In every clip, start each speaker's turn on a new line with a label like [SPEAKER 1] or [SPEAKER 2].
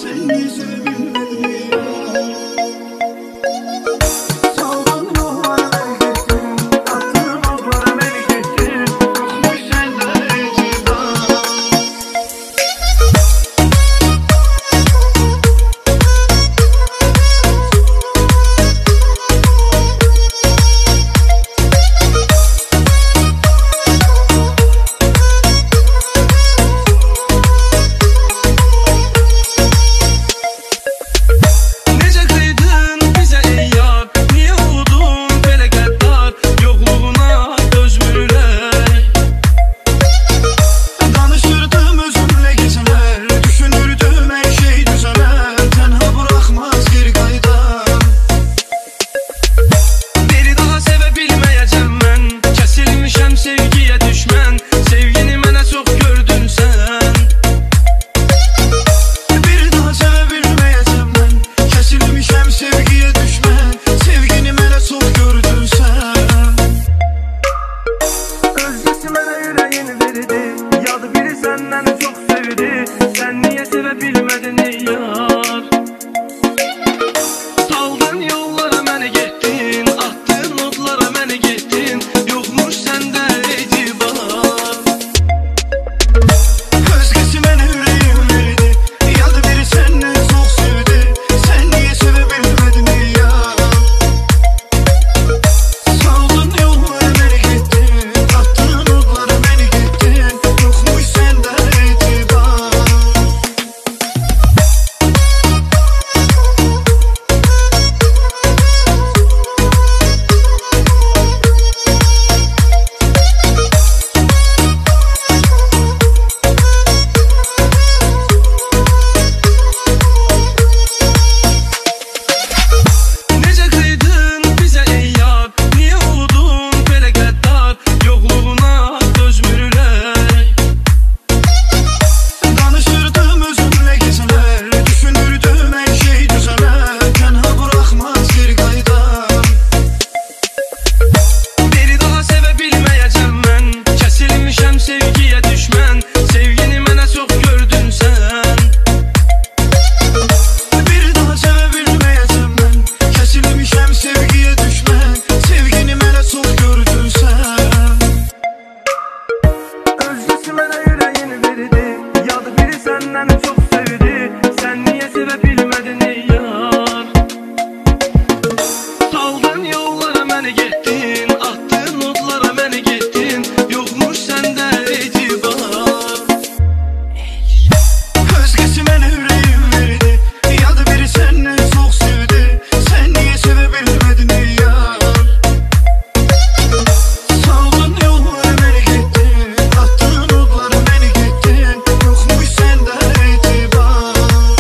[SPEAKER 1] Sen niye sevebilmedin ya? Saldın yollara beni gittin, attığın oklara beni gittin. Yokmuş sende itibar. Sen niye sevebilmedin ey yar? Saldın yollara beni gittin, attığın notlara beni gittin. Yokmuş sende itibar. Özgesi bana yüreğim verdi, ya da biri senden çok sevdi. Sen niye sevebilmedin ey yar? Saldın yollara beni gittin, attığın notlara beni gittin. Yokmuş sende itibar. Sevgiye düşmen, sevgini mənə çox gördün sən. Bir daha sevebilməyəcəm mən. Kəsilmişəm sevgiye düşmən, sevgini mənə çox gördün sən. Özgüsü mənə yüreğini verdi, ya da biri səndən çox sevdi. Sen niye sevebilmedin ey yar? Saldın yollara beni gittin, attığın notlara beni gittin. Yokmuş sende itibar. Özgesi bana yüreğim verdi, ya da biri senden çok sevdi. Sen niye sevebilmedin ey yar? Saldın yollara beni gittin, attığın notlara beni gittin. Yokmuş sende itibar.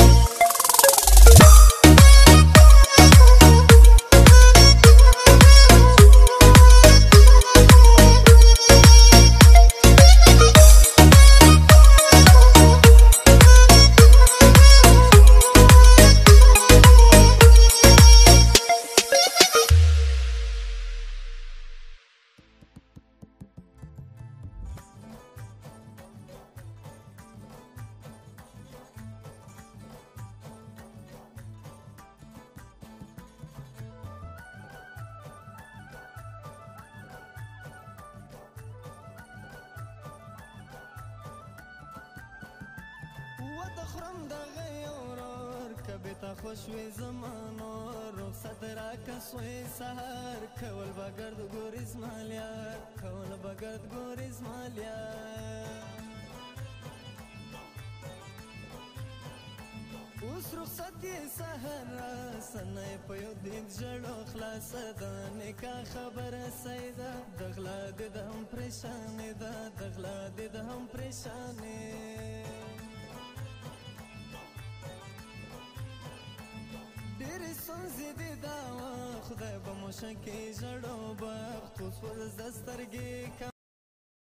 [SPEAKER 2] ودخرم دغه اورور کبتا خوشوي زمانو رخصت راک سوي سحر کول بغرد ګورز مالیا کول بغرد ګورز مالیا اوس رخصت سحر سنې په یو دین جوړو خلاص ده نکاح خبر سیدا دغلا د هم پریشان ده دغلا د هم پریشان ډېرې ستونزې دي دا خدای به مو شکې ژړو بخت اوس ورځ د سترګې